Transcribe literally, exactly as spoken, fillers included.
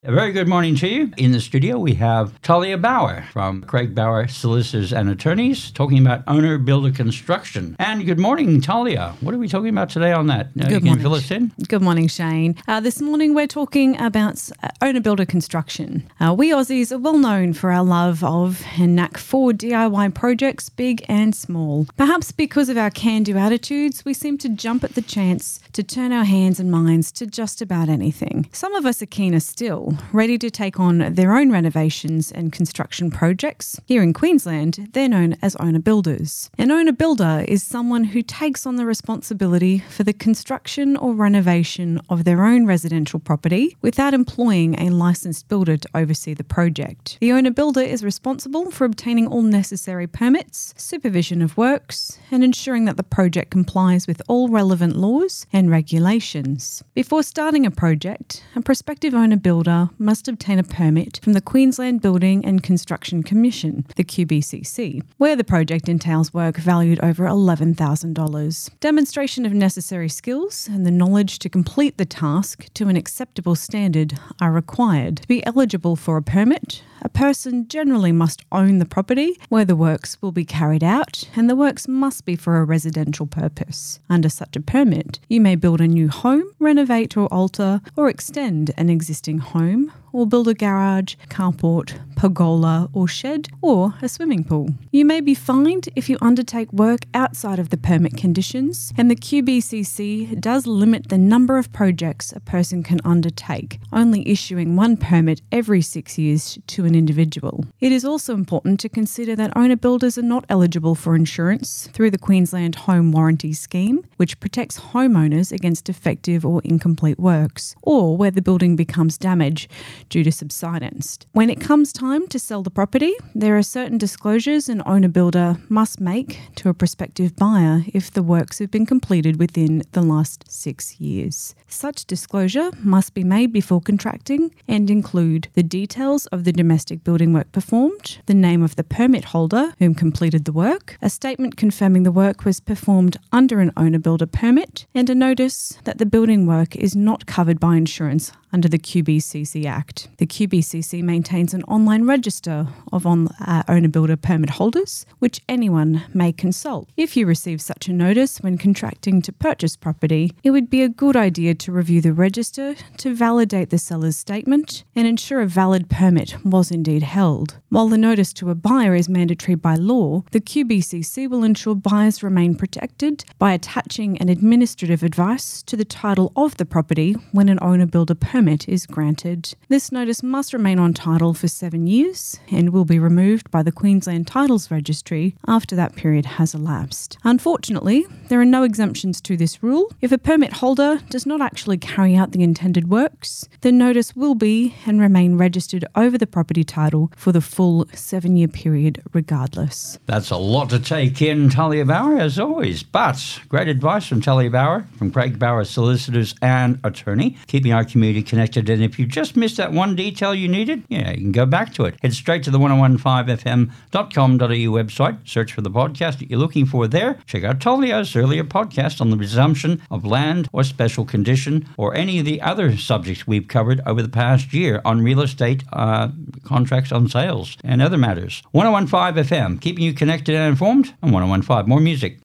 A very good morning to you. In the studio, we have Talia Bauer from Craig Bauer Solicitors and Attorneys talking about owner-builder construction. And good morning, Talia. What are we talking about today on that? Uh, good can morning. you fill us in? Good morning, Shane. Uh, this morning, we're talking about uh, owner-builder construction. Uh, we Aussies are well known for our love of and knack for D I Y projects, big and small. Perhaps because of our can-do attitudes, we seem to jump at the chance to turn our hands and minds to just about anything. Some of us are keener still, ready to take on their own renovations and construction projects. Here in Queensland, they're known as owner-builders. An owner-builder is someone who takes on the responsibility for the construction or renovation of their own residential property without employing a licensed builder to oversee the project. The owner-builder is responsible for obtaining all necessary permits, supervision of works, and ensuring that the project complies with all relevant laws and regulations. Before starting a project, a prospective owner-builder must obtain a permit from the Queensland Building and Construction Commission, the Q B C C, where the project entails work valued over eleven thousand dollars. Demonstration of necessary skills and the knowledge to complete the task to an acceptable standard are required. To be eligible for a permit, a person generally must own the property where the works will be carried out, and the works must be for a residential purpose. Under such a permit, you may build a new home, renovate or alter, or extend an existing home, or build a garage, carport, pergola or shed, or a swimming pool. You may be fined if you undertake work outside of the permit conditions, and the Q B C C does limit the number of projects a person can undertake, only issuing one permit every six years to an individual. It is also important to consider that owner-builders are not eligible for insurance through the Queensland Home Warranty Scheme, which protects homeowners against defective or incomplete works, or where the building becomes damaged due to subsidence. When it comes time to sell the property, there are certain disclosures an owner-builder must make to a prospective buyer if the works have been completed within the last six years. Such disclosure must be made before contracting and include the details of the domestic building work performed, the name of the permit holder whom completed the work, a statement confirming the work was performed under an owner-builder permit, and a notice that the building work is not covered by insurance under the Q B C C Act. The Q B C C maintains an online register of on, uh, owner-builder permit holders, which anyone may consult. If you receive such a notice when contracting to purchase property, it would be a good idea to review the register to validate the seller's statement and ensure a valid permit was indeed held. While the notice to a buyer is mandatory by law, the Q B C C will ensure buyers remain protected by attaching an administrative advice to the title of the property when an owner-builder permit is granted. This notice must remain on title for seven years and will be removed by the Queensland Titles Registry after that period has elapsed. Unfortunately, there are no exemptions to this rule. If a permit holder does not actually carry out the intended works, the notice will be and remain registered over the property title for the full seven-year period regardless. That's a lot to take in, Talia Bauer, as always. But great advice from Talia Bauer, from Craig Bauer Solicitors and Attorney, keeping our community connected. And if you just missed that one detail you needed, yeah, you can go back to it. Head straight to the ten fifteen f m dot com dot a u website, search for the podcast that you're looking for there. Check out Talia's earlier podcast on the resumption of land or special condition, or any of the other subjects we've covered over the past year on real estate uh, contracts on sales and other matters. ten fifteen F M, keeping you connected and informed on ten fifteen. More music.